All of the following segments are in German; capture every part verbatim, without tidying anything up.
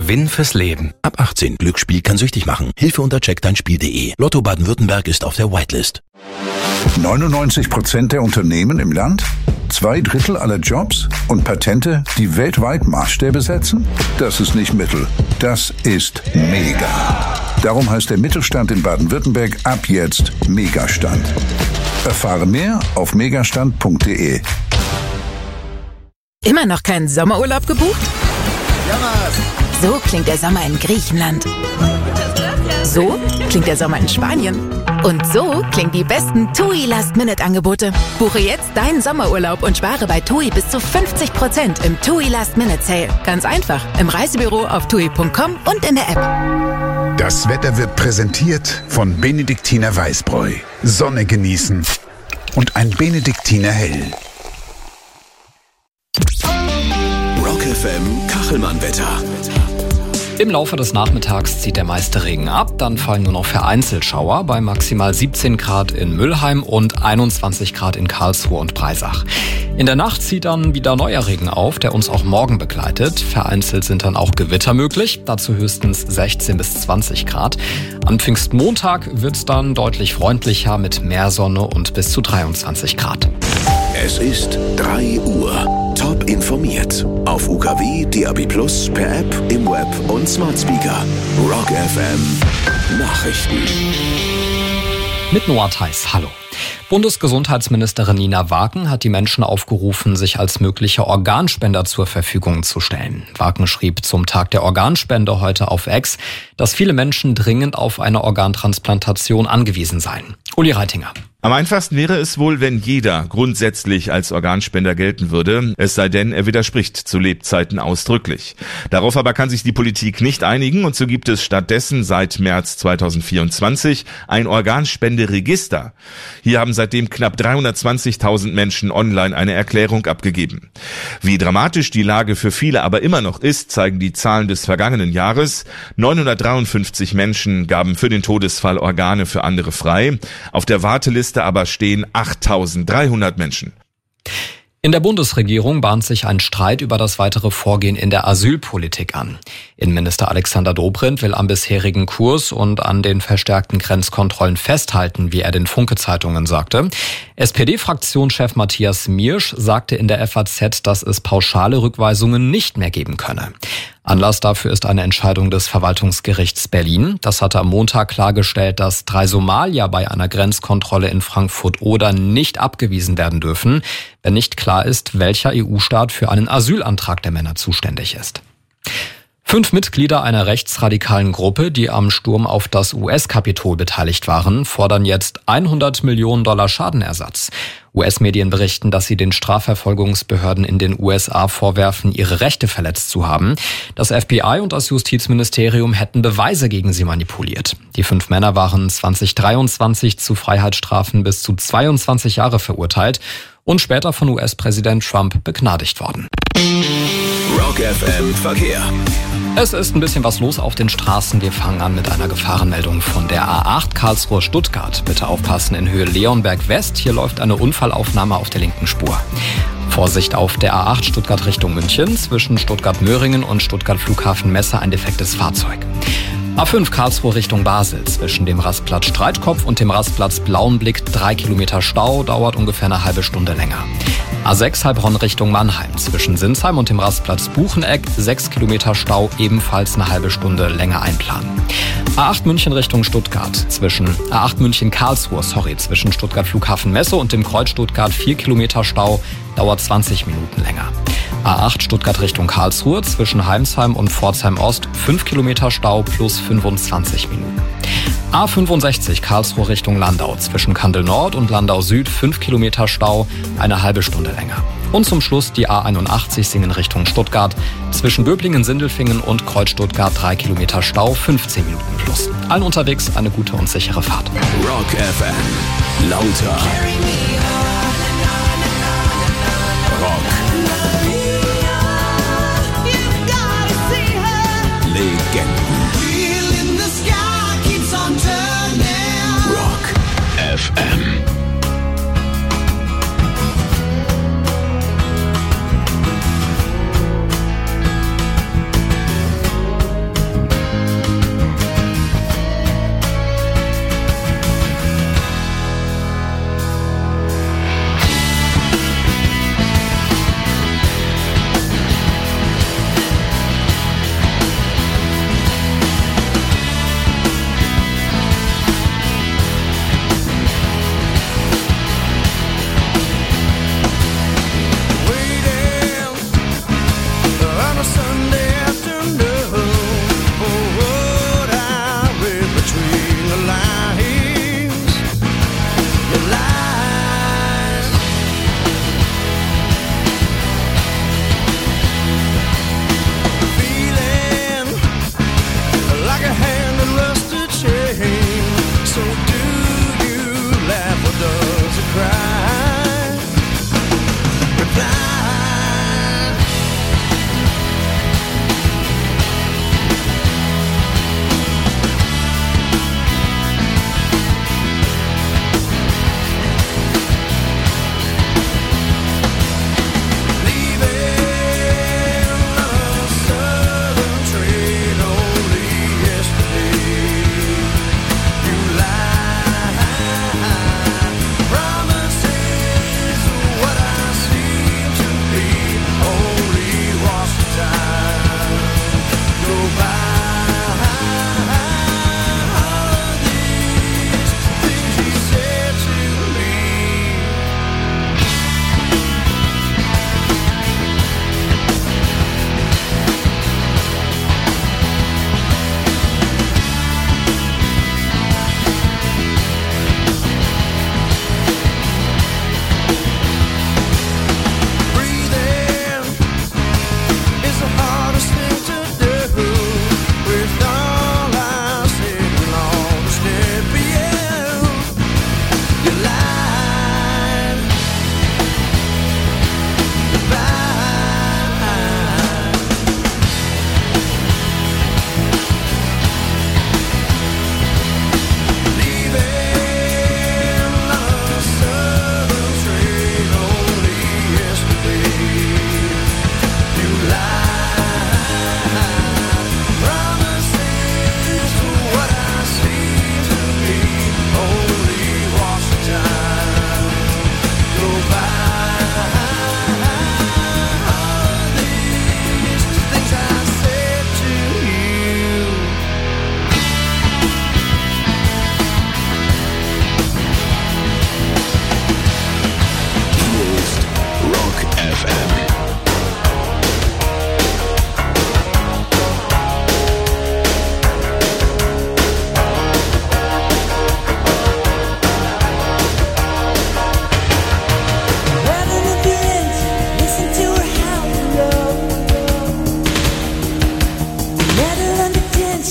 Gewinn fürs Leben. Ab achtzehn. Glücksspiel kann süchtig machen. Hilfe unter check dein spiel punkt de. Lotto Baden-Württemberg ist auf der Whitelist. neunundneunzig Prozent der Unternehmen im Land? Zwei Drittel aller Jobs und Patente, die weltweit Maßstäbe setzen? Das ist nicht Mittel, das ist Mega. Darum heißt der Mittelstand in Baden-Württemberg ab jetzt Megastand. Erfahre mehr auf megastand punkt de. Immer noch keinen Sommerurlaub gebucht? So klingt der Sommer in Griechenland. So klingt der Sommer in Spanien. Und so klingen die besten TUI Last-Minute-Angebote. Buche jetzt deinen Sommerurlaub und spare bei TUI bis zu fünfzig Prozent im TUI Last-Minute-Sale. Ganz einfach, im Reisebüro auf tui punkt com und in der App. Das Wetter wird präsentiert von Benediktiner Weißbräu. Sonne genießen und ein Benediktiner Hell. Rock F M Kachelmann-Wetter. Im Laufe des Nachmittags zieht der meiste Regen ab, dann fallen nur noch vereinzelt Schauer bei maximal siebzehn Grad in Mülheim und einundzwanzig Grad in Karlsruhe und Breisach. In der Nacht zieht dann wieder neuer Regen auf, der uns auch morgen begleitet. Vereinzelt sind dann auch Gewitter möglich, dazu höchstens sechzehn bis zwanzig Grad. Am Pfingstmontag wird es dann deutlich freundlicher mit mehr Sonne und bis zu dreiundzwanzig Grad. Es ist drei Uhr. Top informiert. Auf U K W, D A B plus, per App, im Web und Smart Speaker. Rock F M Nachrichten. Mit Noah Theis, hallo. Bundesgesundheitsministerin Nina Waken hat die Menschen aufgerufen, sich als mögliche Organspender zur Verfügung zu stellen. Waken schrieb zum Tag der Organspende heute auf X, dass viele Menschen dringend auf eine Organtransplantation angewiesen seien. Uli Reitinger. Am einfachsten wäre es wohl, wenn jeder grundsätzlich als Organspender gelten würde, es sei denn, er widerspricht zu Lebzeiten ausdrücklich. Darauf aber kann sich die Politik nicht einigen und so gibt es stattdessen seit März zweitausendvierundzwanzig ein Organspenderegister. Hier haben seitdem knapp dreihundertzwanzigtausend Menschen online eine Erklärung abgegeben. Wie dramatisch die Lage für viele aber immer noch ist, zeigen die Zahlen des vergangenen Jahres. neunhundertdreiundfünfzig Menschen gaben für den Todesfall Organe für andere frei. Auf der Warteliste aber stehen achttausenddreihundert Menschen. In der Bundesregierung bahnt sich ein Streit über das weitere Vorgehen in der Asylpolitik an. Innenminister Alexander Dobrindt will am bisherigen Kurs und an den verstärkten Grenzkontrollen festhalten, wie er den Funke-Zeitungen sagte. S P D-Fraktionschef Matthias Miersch sagte in der F A Z, dass es pauschale Rückweisungen nicht mehr geben könne. Anlass dafür ist eine Entscheidung des Verwaltungsgerichts Berlin. Das hatte am Montag klargestellt, dass drei Somalier bei einer Grenzkontrolle in Frankfurt-Oder nicht abgewiesen werden dürfen, wenn nicht klar ist, welcher E U-Staat für einen Asylantrag der Männer zuständig ist. Fünf Mitglieder einer rechtsradikalen Gruppe, die am Sturm auf das U S-Kapitol beteiligt waren, fordern jetzt hundert Millionen Dollar Schadenersatz. U S-Medien berichten, dass sie den Strafverfolgungsbehörden in den U S A vorwerfen, ihre Rechte verletzt zu haben. Das F B I und das Justizministerium hätten Beweise gegen sie manipuliert. Die fünf Männer waren zweitausenddreiundzwanzig zu Freiheitsstrafen bis zu zweiundzwanzig Jahre verurteilt und später von U S-Präsident Trump begnadigt worden. Rock F M Verkehr. Es ist ein bisschen was los auf den Straßen. Wir fangen an mit einer Gefahrenmeldung von der A acht Karlsruhe-Stuttgart. Bitte aufpassen in Höhe Leonberg West. Hier läuft eine Unfallaufnahme auf der linken Spur. Vorsicht auf der A acht Stuttgart Richtung München. Zwischen Stuttgart-Möhringen und Stuttgart-Flughafen-Messe ein defektes Fahrzeug. A fünf Karlsruhe Richtung Basel. Zwischen dem Rastplatz Streitkopf und dem Rastplatz Blauenblick drei Kilometer Stau, dauert ungefähr eine halbe Stunde länger. A sechs Heilbronn Richtung Mannheim. Zwischen Sinsheim und dem Rastplatz Bucheneck sechs Kilometer Stau, ebenfalls eine halbe Stunde länger einplanen. A acht München Richtung Stuttgart. Zwischen A acht München Karlsruhe, sorry, zwischen Stuttgart Flughafen Messe und dem Kreuz Stuttgart vier Kilometer Stau, dauert zwanzig Minuten länger. A acht Stuttgart Richtung Karlsruhe, zwischen Heimsheim und Pforzheim Ost fünf Kilometer Stau plus fünfundzwanzig Minuten. A fünfundsechzig Karlsruhe Richtung Landau, zwischen Kandel Nord und Landau Süd fünf Kilometer Stau, eine halbe Stunde länger. Und zum Schluss die A einundachtzig Singen Richtung Stuttgart, zwischen Böblingen, Sindelfingen und Kreuz Stuttgart drei Kilometer Stau, fünfzehn Minuten plus. Allen unterwegs eine gute und sichere Fahrt. Rock F M. Lauter. Rock. Legenden. Rock F M.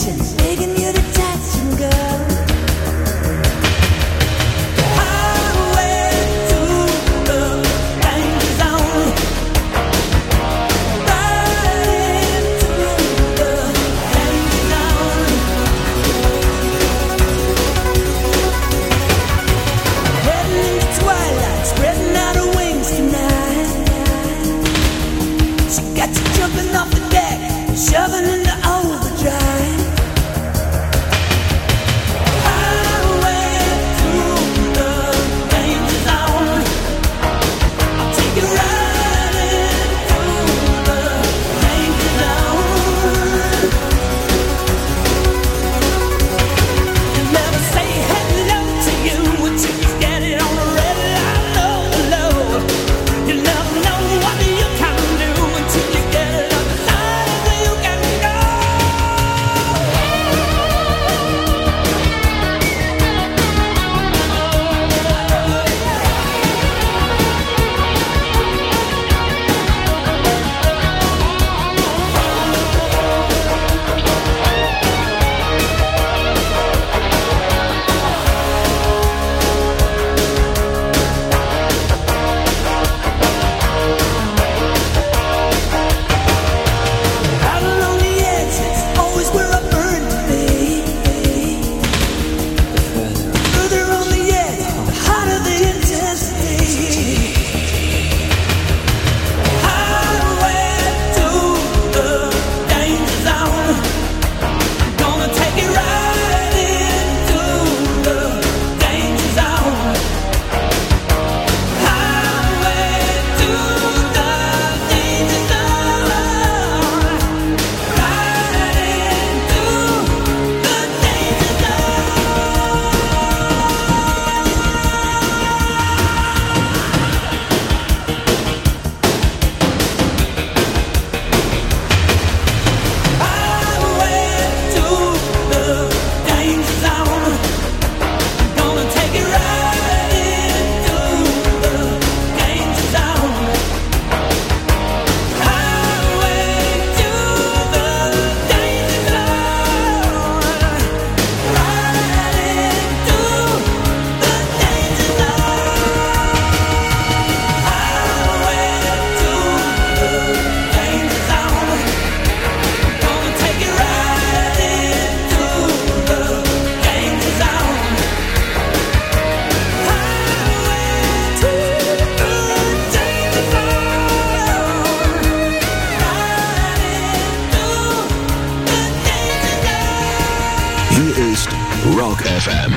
Rock F M.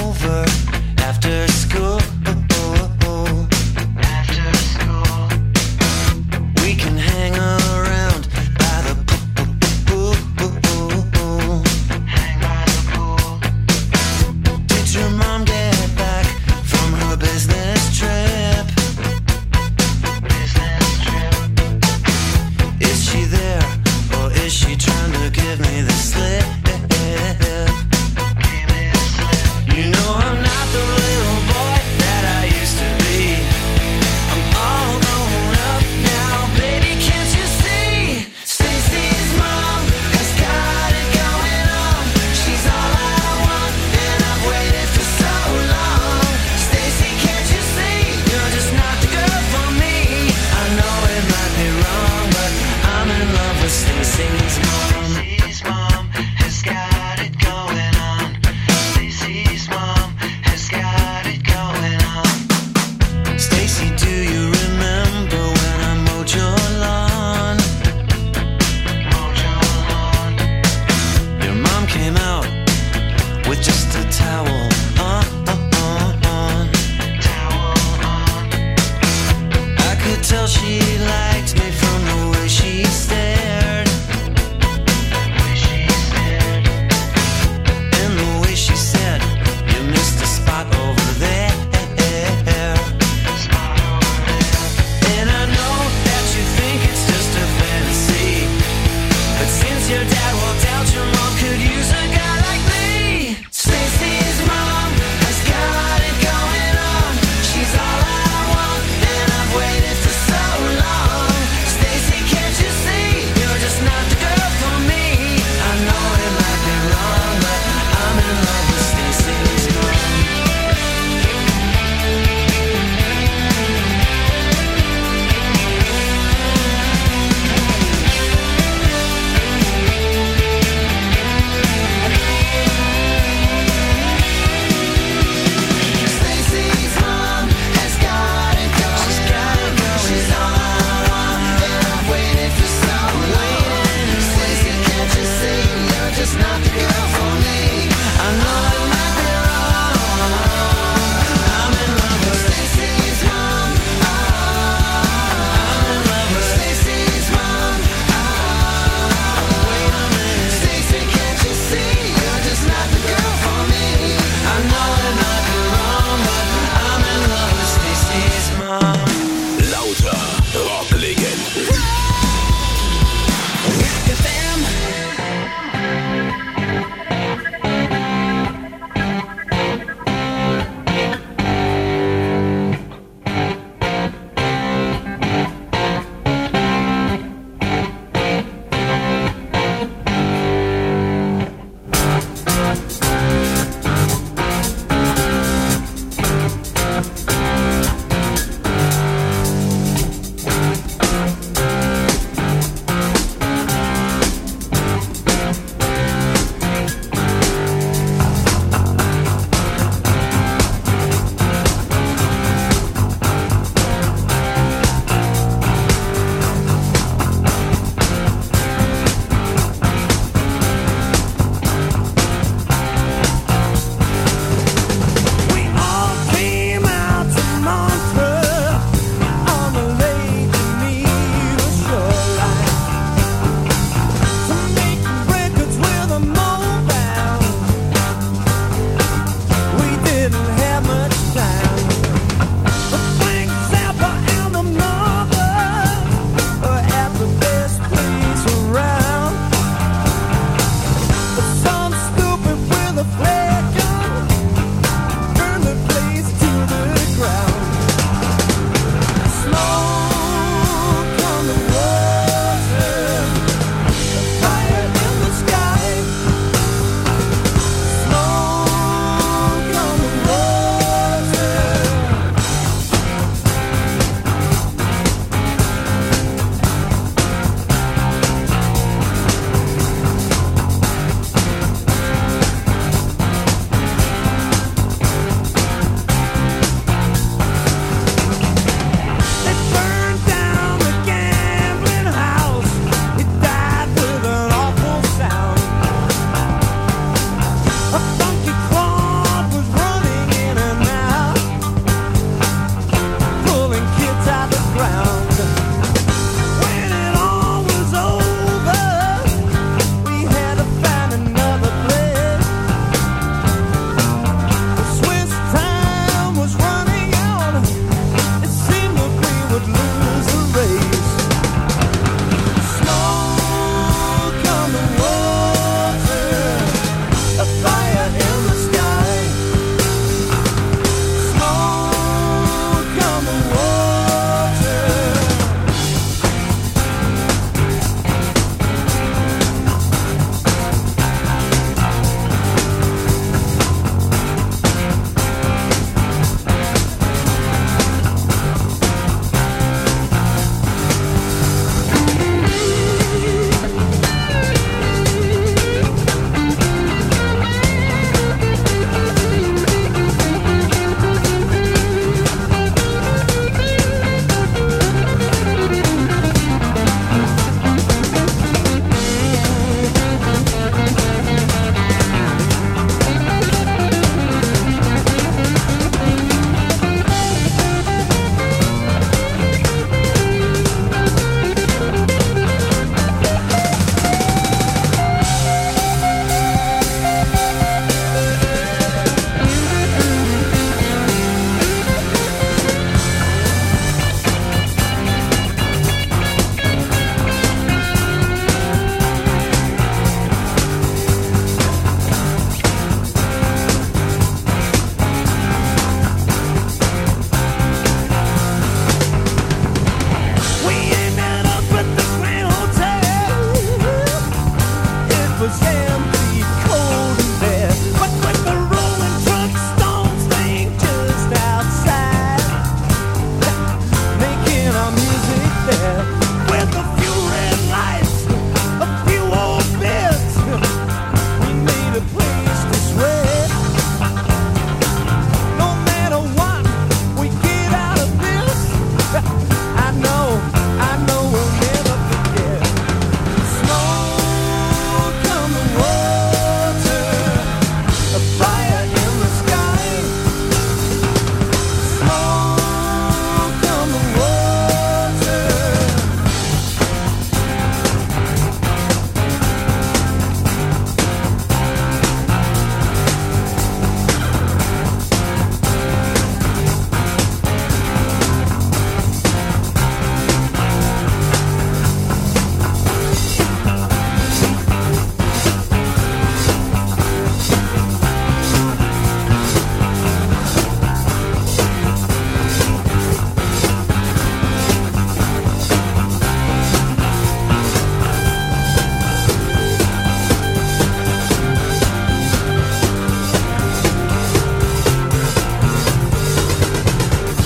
After school,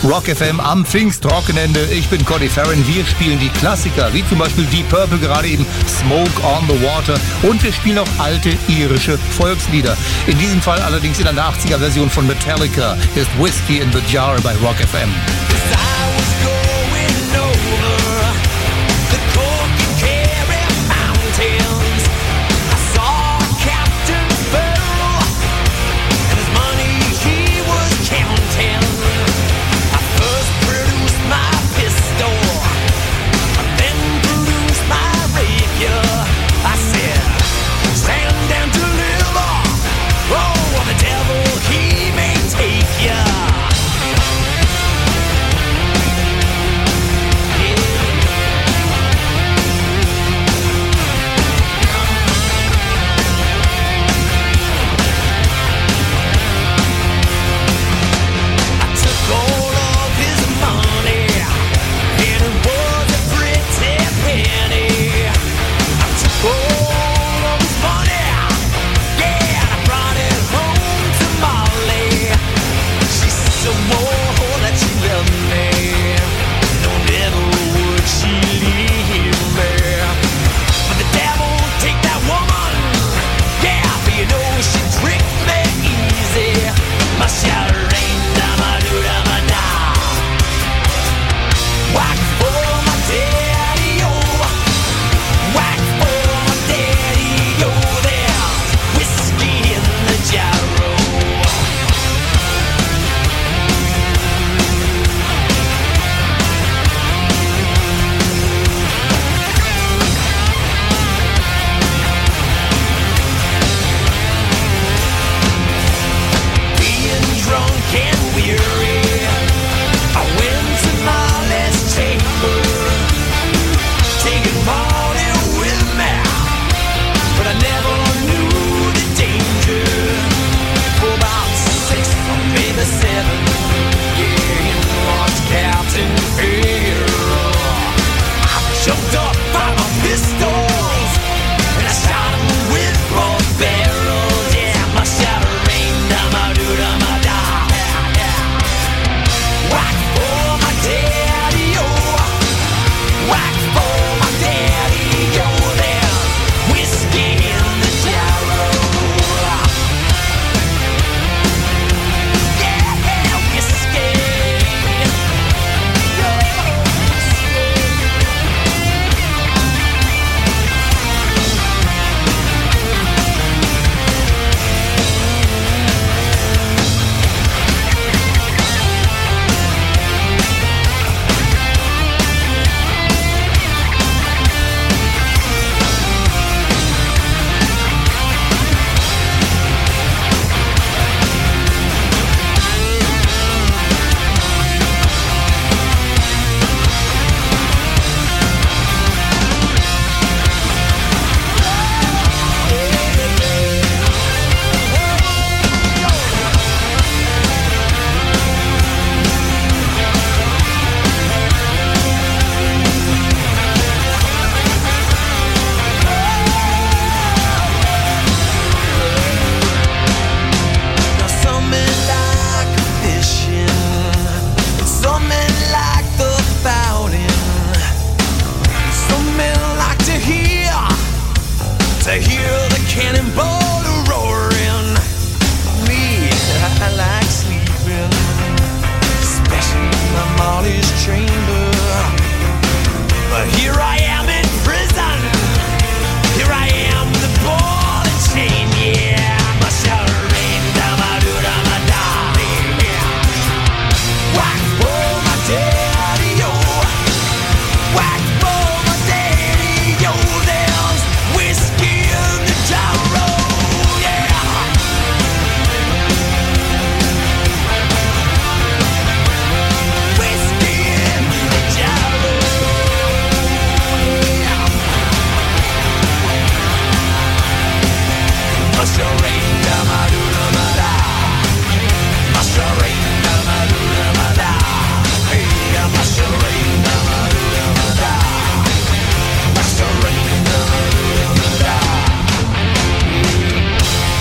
Rock F M am Pfingstwochenende. Ich bin Cody Farron. Wir spielen die Klassiker, wie zum Beispiel Deep Purple, gerade eben Smoke on the Water. Und wir spielen auch alte irische Volkslieder. In diesem Fall allerdings in einer achtziger-Version von Metallica. Hier ist Whiskey in the Jar bei Rock F M.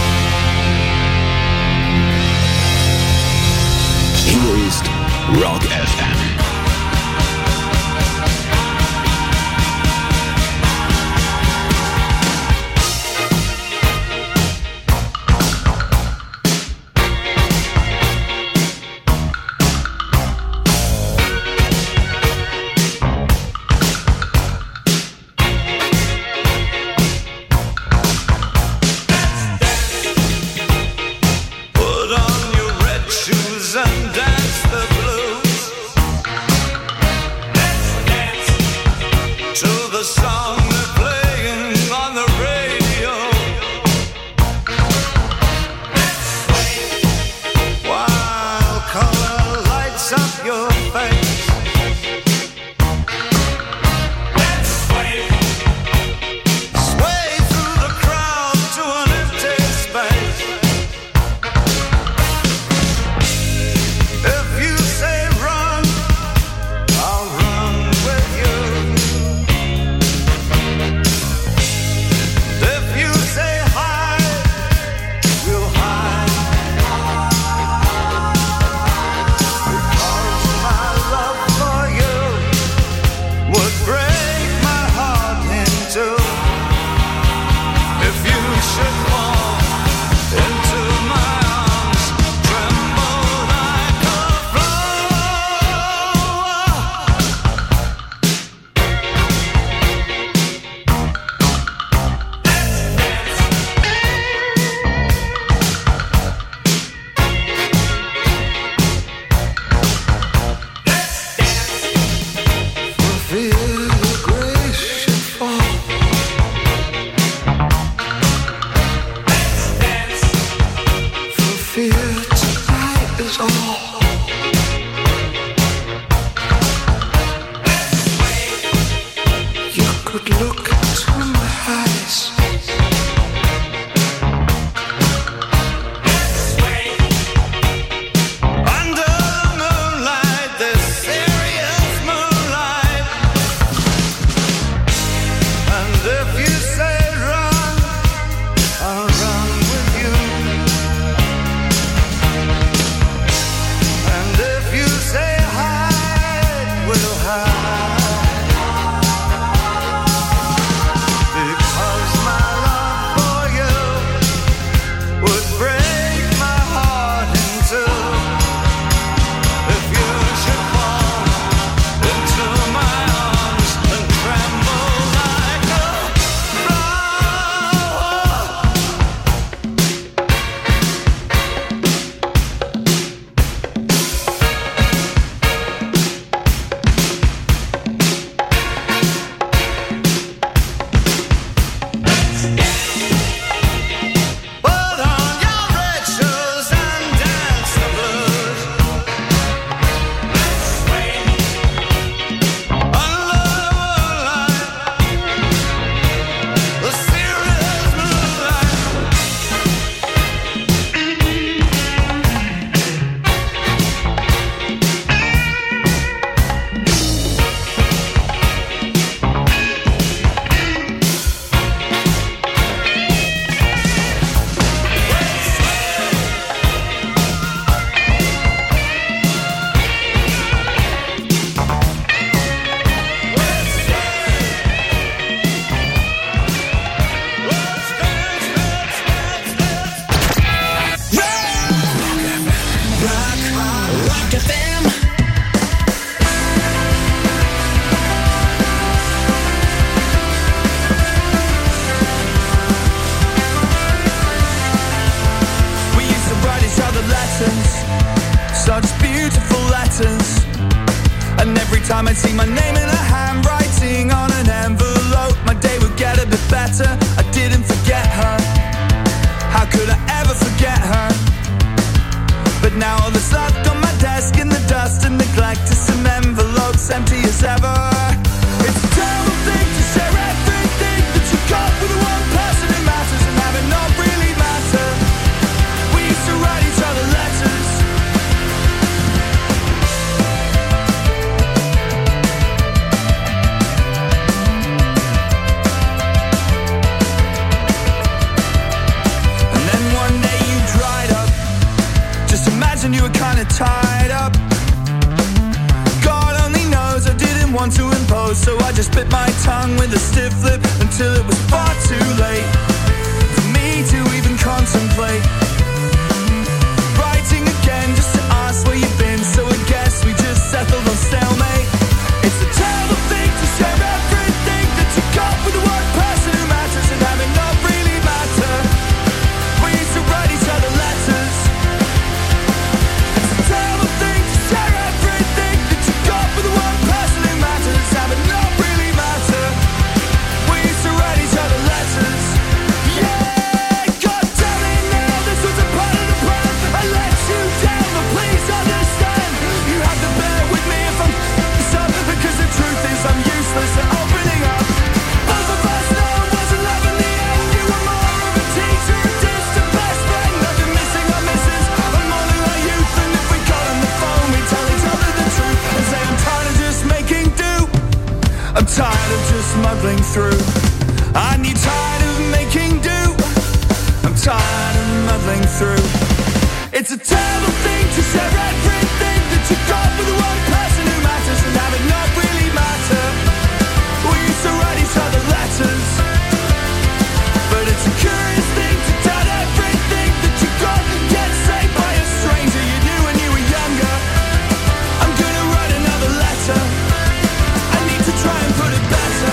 Rock time I'd see my name in a handwriting on an envelope, my day would get a bit better. I didn't forget her. How could I ever forget her? But now all that's left on my desk in the dust and neglect is some envelopes empty as ever. It's a terrible thing to share everything that you got with the one person who matters and have it not really matter. We used to write each other letters. And then one day you dried up. Just imagine you were kinda tied up. God only knows I didn't want to impose, so I just bit my tongue with a stiff lip until it was far too late for me to even contemplate writing again just to ask where you've been. So I guess we just settled on stalemate. It's a terrible thing to share everything that you got with the one person who matters and have it not really matter. We used to write each other letters. It's a terrible thing to share everything that you got with the one person who matters, have it not really matter. We used to write each other letters. Yeah, God damn it now, this was a part of the plan. I let you down, but please understand. You have to bear with me if I'm something, because the truth is I'm useless at opening up. Both of us know it wasn't love in the end. You were more of a teacher, a distant best friend. Nothing missing or misses. I'm only like youth, and if we got on the phone, we tell each other the truth and say I'm tired of just making do. I'm tired of just muddling through. I need tired of making do. I'm tired of muddling through. It's a terrible thing to share everything that you got with the one person who matters and have it not really matter. We used to write each other letters, but it's a curious thing to doubt everything that you got and get saved by a stranger you knew when you were younger. I'm gonna write another letter. I need to try and put it better.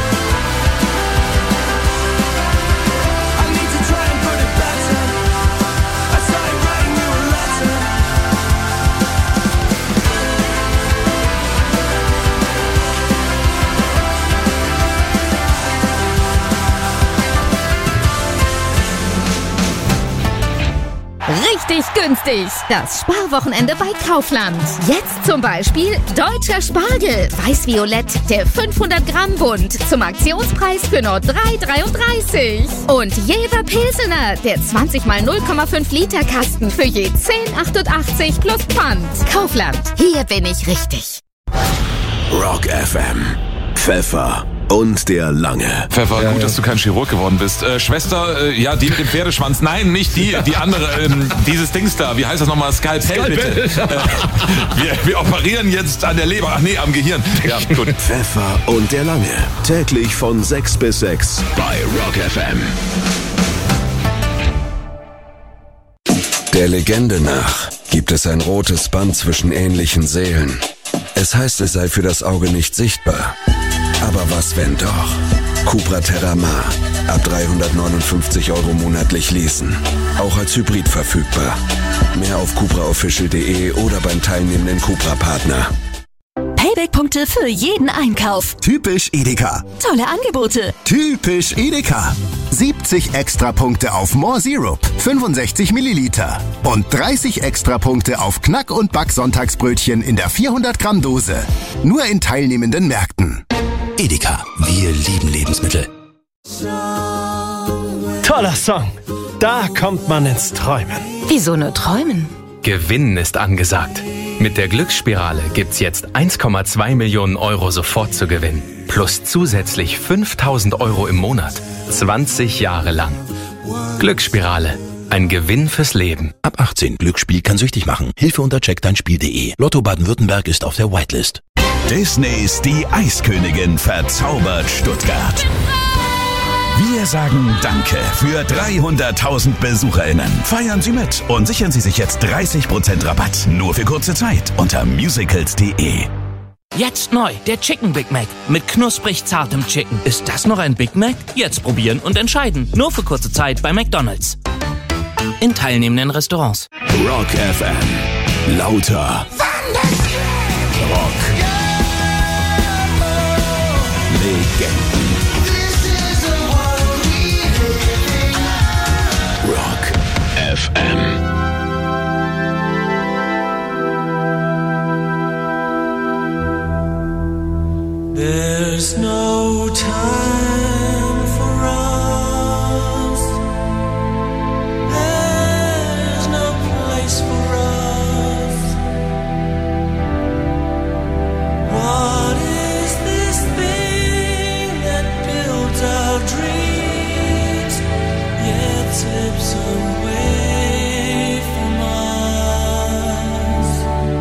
I need to try and put it better. I started writing you a letter. günstig. Das Sparwochenende bei Kaufland. Jetzt zum Beispiel deutscher Spargel, weiß-violett, der fünfhundert Gramm Bund zum Aktionspreis für nur drei dreiunddreißig. Und Jever Pilsener, der zwanzig mal null Komma fünf Liter Kasten für je zehn achtundachtzig plus Pfand. Kaufland, hier bin ich richtig. Rock F M. Pfeffer und der Lange. Pfeffer, ja, gut, ja. dass du kein Chirurg geworden bist. Äh, Schwester, äh, ja, die mit dem Pferdeschwanz. Nein, nicht die, die andere. Ähm, dieses Dings da, wie heißt das nochmal? Skalpell, Skalpell. bitte. Äh, wir, wir operieren jetzt an der Leber. Ach nee, am Gehirn. Ja, gut. Pfeffer und der Lange. Täglich von sechs bis sechs bei Rock F M. Der Legende nach gibt es ein rotes Band zwischen ähnlichen Seelen. Es heißt, es sei für das Auge nicht sichtbar. Aber was, wenn doch? Cupra Terramar. Ab dreihundertneunundfünfzig Euro monatlich leasen. Auch als Hybrid verfügbar. Mehr auf cupra official punkt de oder beim teilnehmenden Cupra-Partner. Payback-Punkte für jeden Einkauf. Typisch Edeka. Tolle Angebote. Typisch Edeka. siebzig Extrapunkte auf More Syrup, fünfundsechzig Milliliter. Und dreißig Extrapunkte auf Knack- und Back-Sonntagsbrötchen in der vierhundert Gramm Dose. Nur in teilnehmenden Märkten. Edeka, wir lieben Lebensmittel. Toller Song. Da kommt man ins Träumen. Wieso nur träumen? Gewinnen ist angesagt. Mit der Glücksspirale gibt's jetzt eins Komma zwei Millionen Euro sofort zu gewinnen. Plus zusätzlich fünftausend Euro im Monat. zwanzig Jahre lang. Glücksspirale. Ein Gewinn fürs Leben. Ab achtzehn. Glücksspiel kann süchtig machen. Hilfe unter check dein spiel punkt de. Lotto Baden-Württemberg ist auf der Whitelist. Disneys Die Eiskönigin verzaubert Stuttgart. Wir sagen Danke für dreihunderttausend BesucherInnen. Feiern Sie mit und sichern Sie sich jetzt dreißig Prozent Rabatt. Nur für kurze Zeit unter musicals punkt de. Jetzt neu, der Chicken Big Mac mit knusprig zartem Chicken. Ist das noch ein Big Mac? Jetzt probieren und entscheiden. Nur für kurze Zeit bei McDonald's. In teilnehmenden Restaurants. Rock F M. Lauter. Rock. Legenden. Rock F M. There's no time for us. There's no place for us. What is this thing that builds our dreams yet slips away from us?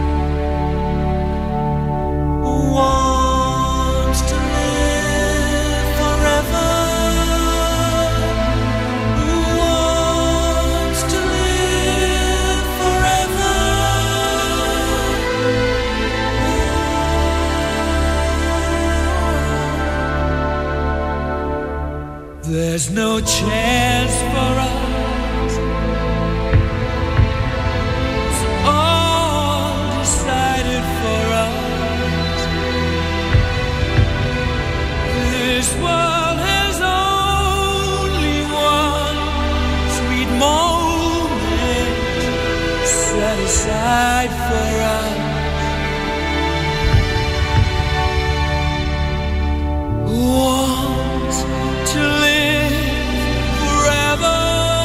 Wants to live forever. Who wants to live forever? There's no chance for us. It's all decided for us. This world has only one sweet moment set aside for us. Want to live forever.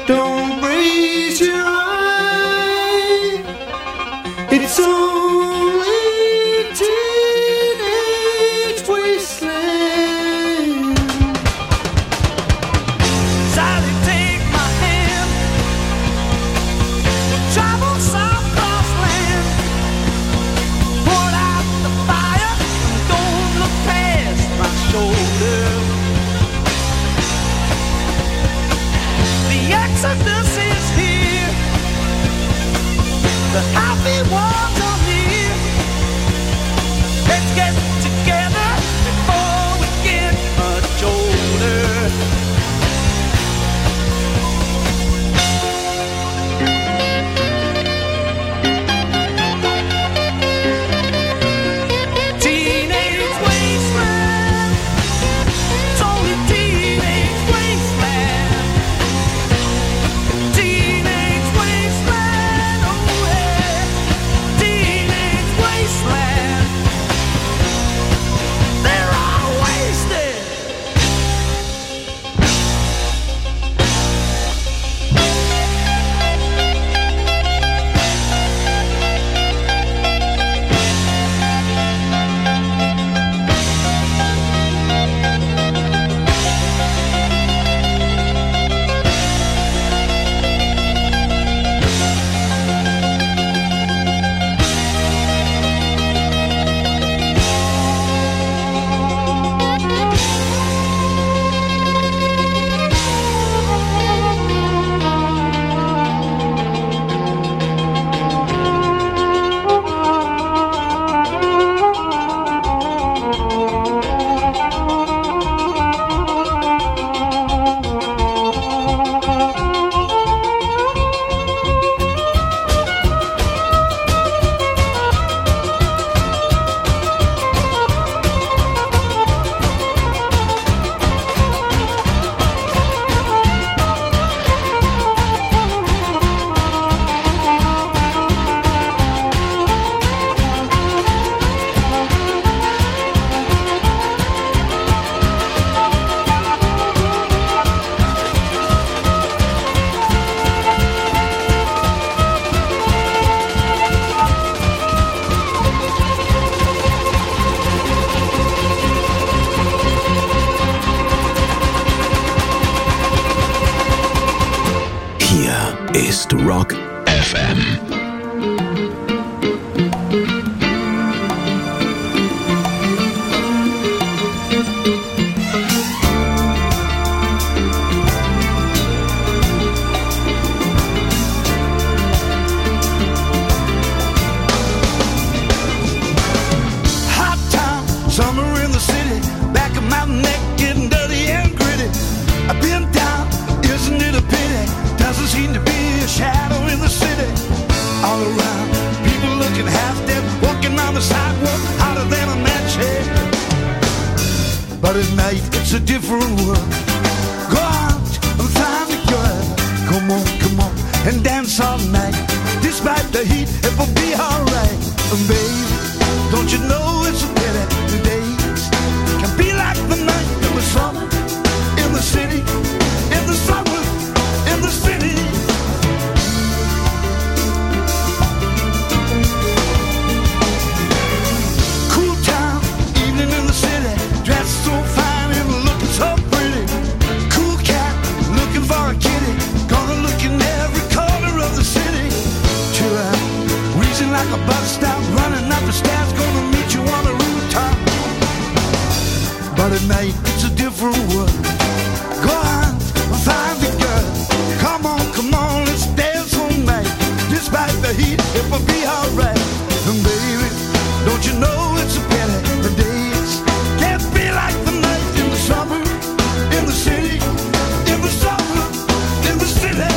Don't raise your eye. It's only teenage wasteland. Sally, take my hand. Travel some cross land. Put out the fire. Don't look past my shoulder. The exodus is here. The happy ones are here. Let's get together before we get much older. Teenage wasteland. It's only teenage wasteland. Teenage wasteland. Oh yeah. Teenage wasteland. They're all wasted. Hier ist Rock F M. Hot town, summer in the city. Back of my neck getting dirty and gritty. I've been down, isn't it a pity? Doesn't seem to be a shadow in the city. All around, people looking half dead, walking on the sidewalk, hotter than a match head. But at night, it's a different world. Go out and find a girl. Come on, come on, and dance all night. Despite the heat, it will be alright. And baby, don't you know it's a pity? The days can be like the night in the summer, in the city, in the summer, in the city. Cool town, evening in the city, dressed so fine and looking so pretty. Cool cat, looking for a kitty, gonna look in every corner of the city. Chill out, wheezing like a bus stop, running up the stairs, gonna meet you on the rooftop. But at night, it's a different world. Go on, find the girl. Come on, come on, let's dance all night. Despite the heat, it will be alright. And baby, don't you know it's a pity? The days can't be like the night in the summer, in the city, in the summer, in the city.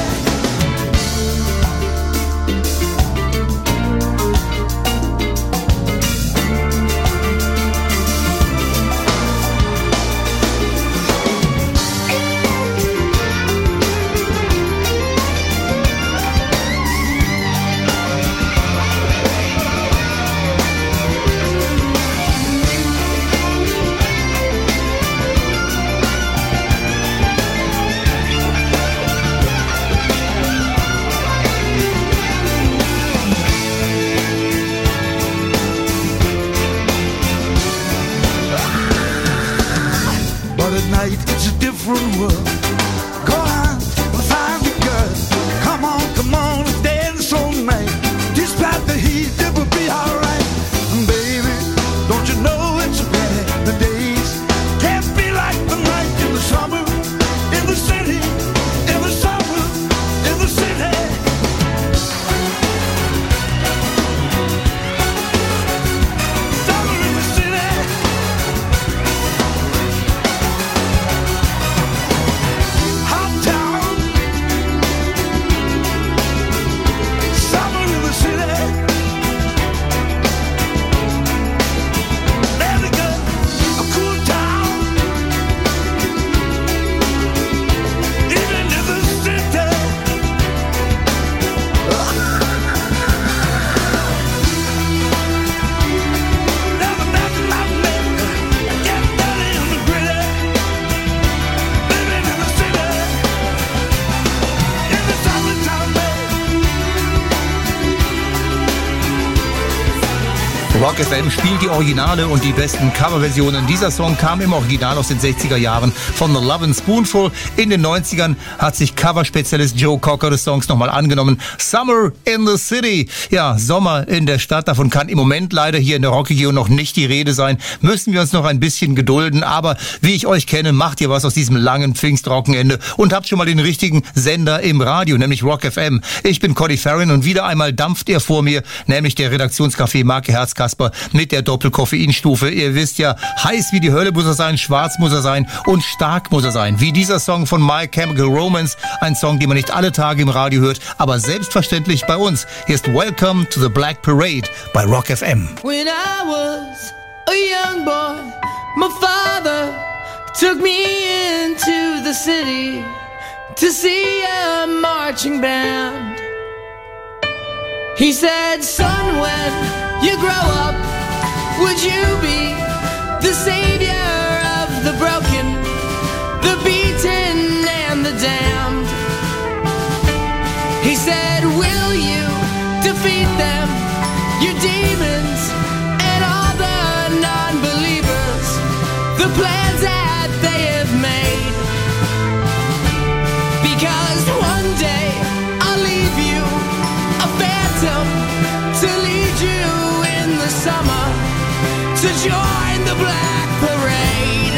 world. Go on, find the girl. Come on, come on, dance all night. Despite the heat, it will be alright. Baby, don't you know it's a pity the days can't be like the night in the summer, in the city, in the summer, in the city. Summer in the city. Hot town. Summer in the city. There we go, a cool town. Even in the city. Never met my man. Get dirty in the gritty. Living in the city. In the summertime, Rock F M spielt die Originale und die besten Coverversionen. Dieser Song kam im Original aus den sechziger Jahren von The Lovin' Spoonful. In den neunzigern hat sich Coverspezialist Joe Cocker des Songs nochmal angenommen. Summer in the City. Ja, Sommer in der Stadt. Davon kann im Moment leider hier in der Rockregion noch nicht die Rede sein. Müssen wir uns noch ein bisschen gedulden. Aber wie ich euch kenne, macht ihr was aus diesem langen Pfingstrockenende und habt schon mal den richtigen Sender im Radio, nämlich Rock F M. Ich bin Cody Farron und wieder einmal dampft er vor mir, nämlich der Redaktionscafé Marke Herzkasper mit der Doppelkoffeinstufe. Ihr wisst ja, heiß wie die Hölle muss er sein, schwarz muss er sein und stark muss er sein. Wie dieser Song von My Chemical Romance, ein Song, den man nicht alle Tage im Radio hört, aber selbstverständlich bei uns. Hier ist Welcome to the Black Parade bei Rock F M. When I was a young boy, my father took me into the city to see a marching band. He said, son, when you grow up, would you be the savior of the broken, the beaten and the damned? He said, will you defeat them, your demons and all the non-believers, the plans that they have made? Because one day I'll leave you a phantom to lead you in the summer to join the Black Parade.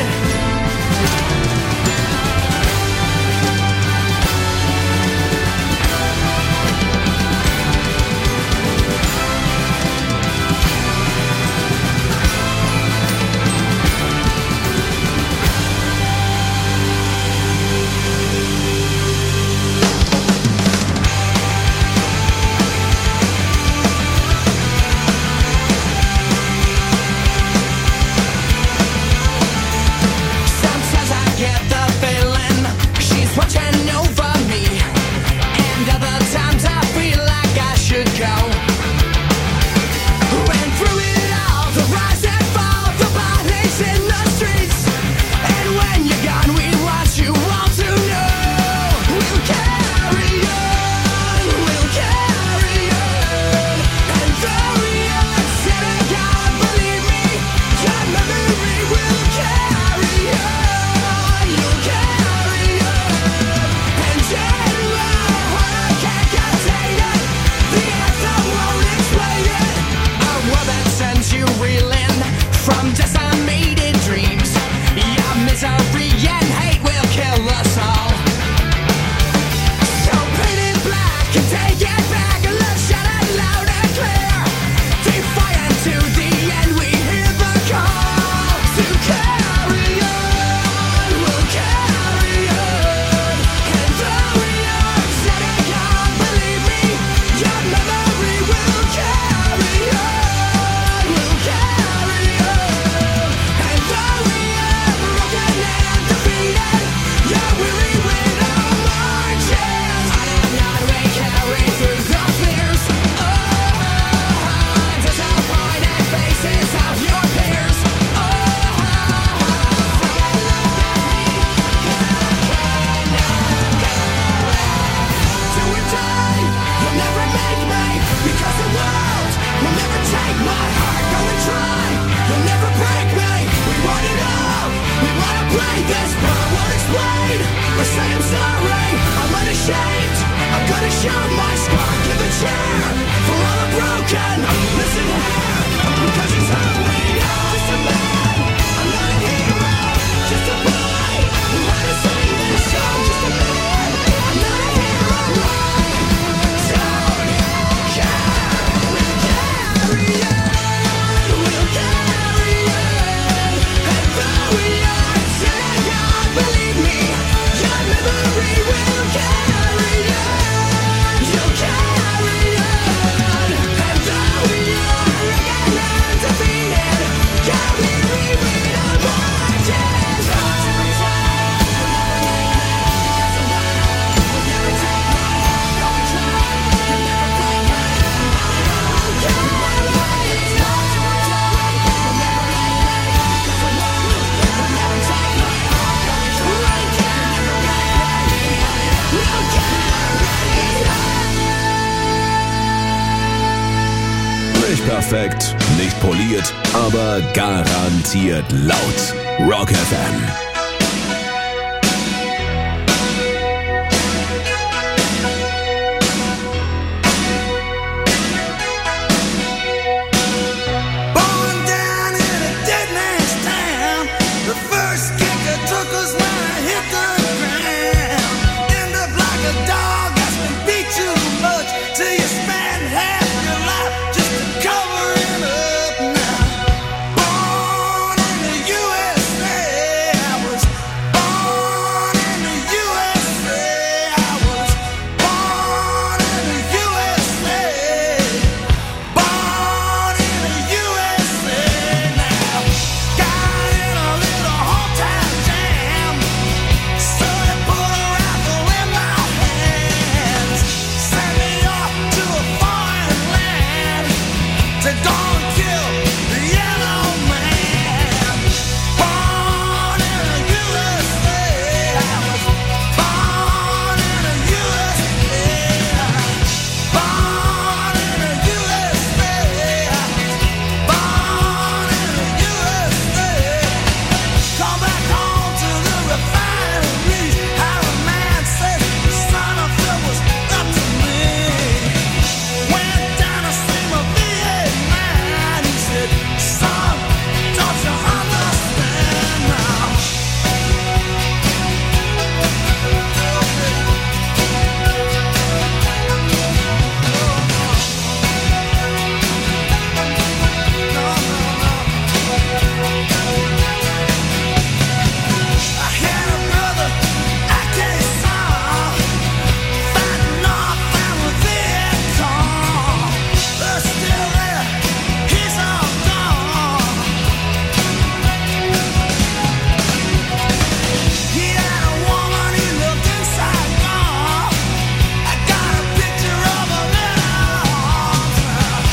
like this, but I won't explain or say I'm sorry. I'm unashamed. I'm gonna show my scar. Give a cheer for all the broken. Listen here, because it's how we are. Just a man, I'm not a hero. Just a boy who had to sing this song. Just a man, I'm not a hero. Don't care, we'll carry on. We'll carry on. And though we are tired, believe me, your memory will carry on. You'll carry on. And though we are again undefeated, carry reread our marches on. Nicht perfekt, nicht poliert, aber garantiert laut. Rock F M. Born down in a dead man's town. The first kicker took us when I hit the ground. End up like a dog that's been beat too much till you spend half your life just to cover it up now. Born in the U S A, I was born in the U S A, I was born in the U S A. Born in the U S A now. Got in a little hometown jam, so they put a rifle in my hands. Sent me off to a foreign land to go and kill the yellow man. Born in the U S A, I was born in the U S A. Born in the U S A, I was born in the U S A. Come back home to the refinery. How a man said the son of Phil was up to me. Went down to see my V eight man. He said, son, don't you understand now? I had a brother, I can't song, fighting off our Viet Cong. They're still there, he's all gone. He had a woman, he lived in Saigon. I got a picture of her in her arms.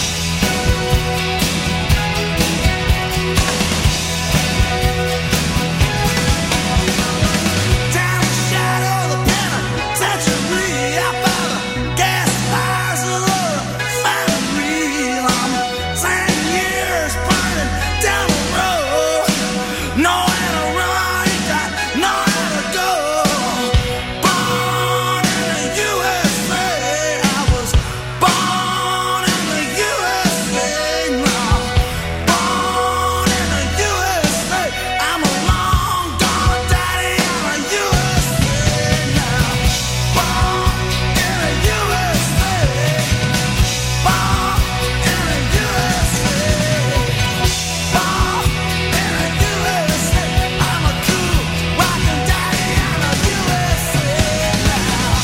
Down the shadow of the penitentiary, out by the gas fires of the refinery. I'm ten years burning down the road, nowhere to run, ain't got nowhere to go. Born in the U S A, I was born in the U S A now. Born in the U S A, I'm a long gone daddy in the U S A now. Born in the U S A, born in the U S A, born in the U S A. I'm a cool rockin' daddy in the U S A now.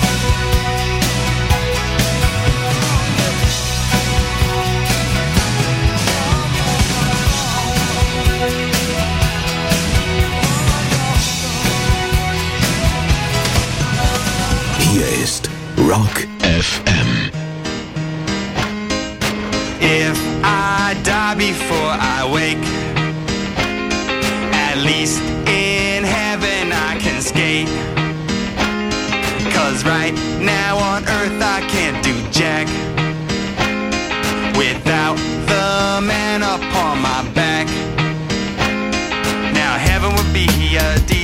Hier ist Rock F M. If I die before I wake, at least in heaven I can skate. 'Cause right now on earth I can't do jack without the man upon my back. Now heaven would be a deal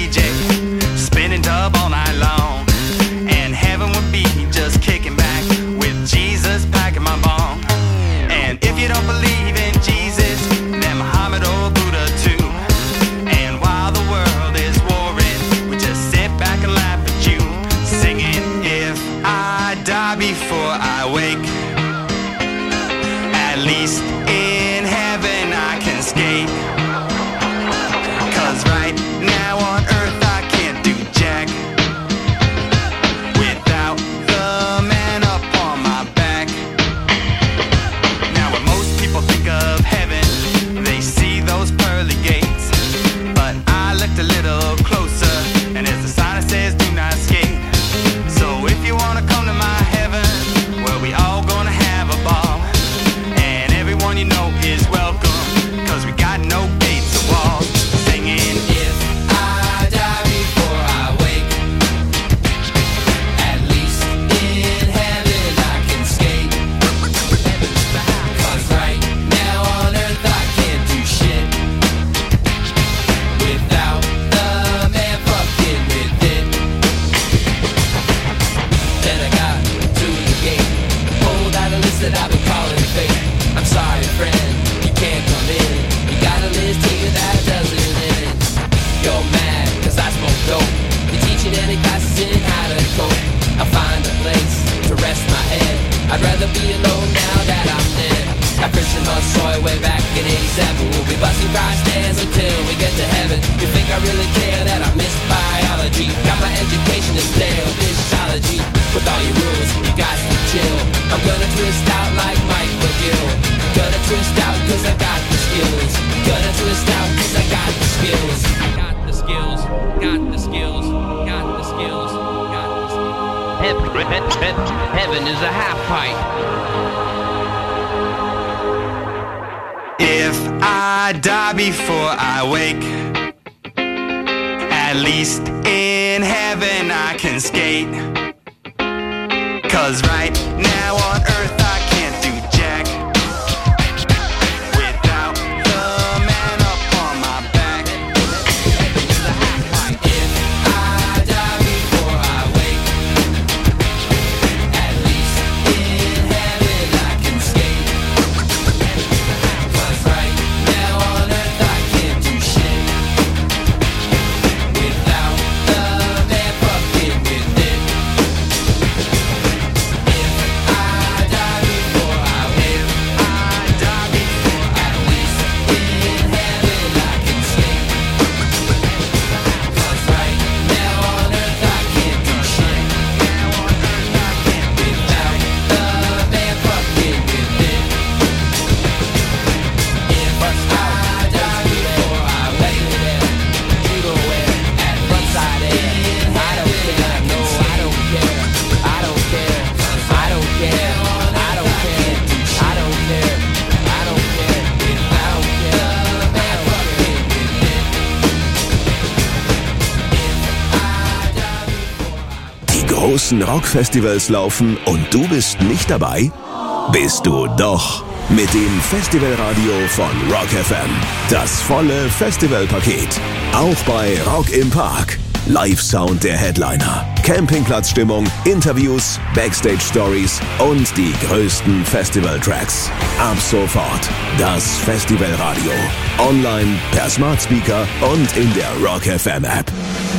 before I wake. At least in heaven I can skate. 'Cause right now on earth I can't do jack without the man up on my back. Now when most people think of heaven, they see those pearly gates. But I looked a little closer, and there's a sign that says do not skate. So if you wanna come to my heaven, well, we all gonna have a ball. And everyone you know is welcome, 'cause we got no gates or walls. Singing, if I die before I wake, at least in heaven I can skate. 'Cause right now on earth I can't do shit without the man fucking with it. Then I got to the gate, pulled out a list that I've been calling fate. I'm sorry, friend, you can't come in. You got a list here that doesn't end. You're mad, 'cause I smoke dope. You're teaching any classes in how to cope. I'll find a place to rest my head. I'd rather be alone now that I'm dead. I Christian Monsoy way back in eighty-seven. We'll be busting dry stands until we get to heaven. You think I really care that I missed biology? Got my education in stale physiology. With all your rules, you guys can chill. I'm gonna twist out like Mike McGill. Gonna twist out 'cause I got the skills. Gonna twist out 'cause I got the skills. Got the skills, got the skills, got the skills, got the skills. Heaven, heaven is a half pipe. If I die before I wake, at least in heaven I can skate. 'Cause right now on earth I can't do jack without the man up on my back. If I die before I wake, at least in heaven I can skate. 'Cause right now on earth I can't do shit without the man fucking with it. Großen Rockfestivals laufen und du bist nicht dabei? Bist du doch. Mit dem Festivalradio von Rock F M. Das volle Festivalpaket. Auch bei Rock im Park. Live-Sound der Headliner, Campingplatzstimmung, Interviews, Backstage-Stories und die größten Festival-Tracks. Ab sofort das Festivalradio. Online, per Smart Speaker und in der Rock F M App.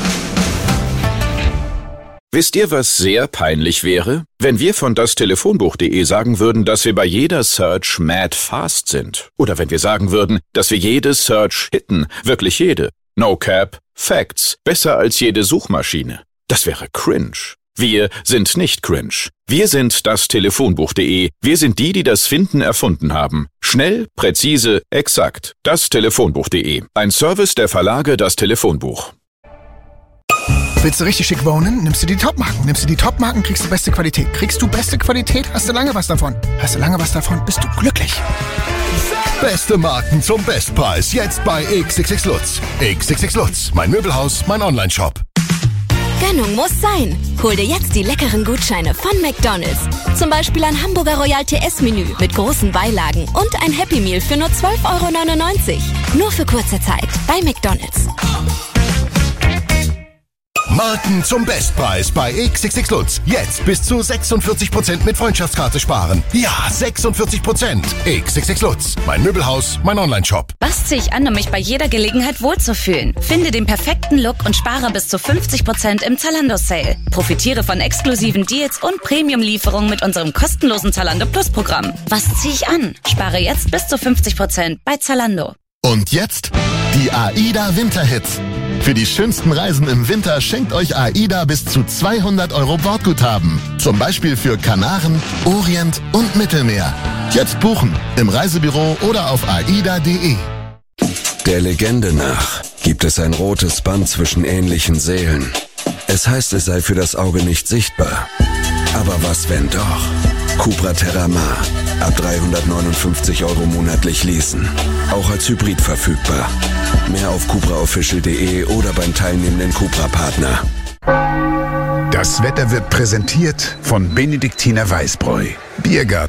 Wisst ihr, was sehr peinlich wäre? Wenn wir von dastelefonbuch punkt de sagen würden, dass wir bei jeder Search mad fast sind. Oder wenn wir sagen würden, dass wir jede Search hitten. Wirklich jede. No cap. Facts. Besser als jede Suchmaschine. Das wäre cringe. Wir sind nicht cringe. Wir sind dastelefonbuch punkt de. Wir sind die, die das Finden erfunden haben. Schnell, präzise, exakt. dastelefonbuch punkt de. Ein Service der Verlage Das Telefonbuch. Willst du richtig schick wohnen? Nimmst du die Top-Marken. Nimmst du die Top-Marken, kriegst du beste Qualität. Kriegst du beste Qualität, hast du lange was davon. Hast du lange was davon, bist du glücklich. Beste Marken zum Bestpreis. Jetzt bei X X X Lutz. X X X Lutz. Mein Möbelhaus, mein Online-Shop. Gönnung muss sein. Hol dir jetzt die leckeren Gutscheine von McDonald's. Zum Beispiel ein Hamburger Royal T S-Menü mit großen Beilagen und ein Happy Meal für nur zwölf Euro neunundneunzig. Nur für kurze Zeit bei McDonald's. Marken zum Bestpreis bei X X X Lutz. Jetzt bis zu sechsundvierzig Prozent mit Freundschaftskarte sparen. Ja, sechsundvierzig Prozent. X X X Lutz. Mein Möbelhaus, mein Onlineshop. Was ziehe ich an, um mich bei jeder Gelegenheit wohlzufühlen? Finde den perfekten Look und spare bis zu fünfzig Prozent im Zalando-Sale. Profitiere von exklusiven Deals und Premium-Lieferungen mit unserem kostenlosen Zalando Plus-Programm. Was ziehe ich an? Spare jetzt bis zu fünfzig Prozent bei Zalando. Und jetzt die AIDA Winterhits. Für die schönsten Reisen im Winter schenkt euch AIDA bis zu zweihundert Euro Bordguthaben. Zum Beispiel für Kanaren, Orient und Mittelmeer. Jetzt buchen im Reisebüro oder auf aida punkt de. Der Legende nach gibt es ein rotes Band zwischen ähnlichen Seelen. Es heißt, es sei für das Auge nicht sichtbar. Aber was, wenn doch? Cupra Terramar. Ab dreihundertneunundfünfzig Euro monatlich leasen. Auch als Hybrid verfügbar. Mehr auf cupra official punkt de oder beim teilnehmenden Cupra-Partner. Das Wetter wird präsentiert von Benediktiner Weißbräu. Biergarten.